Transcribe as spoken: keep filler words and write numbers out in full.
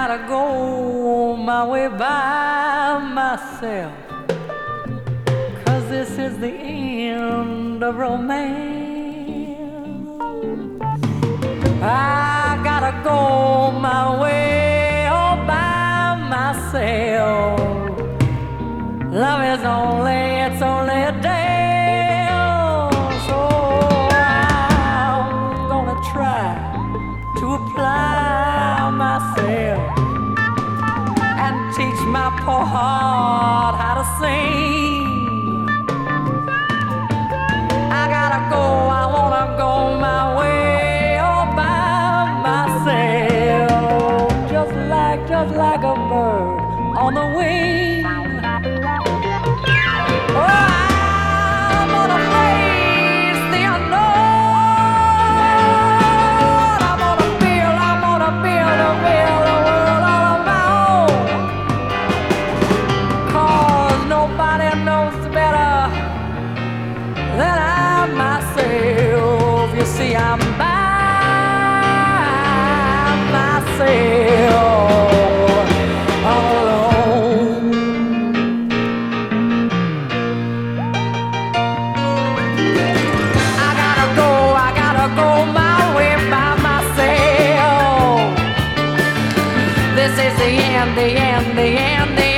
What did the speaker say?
gotta go my way by myself, 'cause this is the end of romance. I gotta go my way all by myself. Love is only, it's only a dance. So I'm gonna try to apply myself and teach my poor heart how to sing. I gotta go, I wanna go my way all by myself, just like, just like a bird on the wing. Oh, I'm gonna face the unknown. I'm gonna feel, I'm gonna feel the feel the world all on my own. 'Cause nobody knows better than I myself. You see, I'm by myself all alone. I gotta go, I gotta go my way by myself. This is the end, the end, the end, the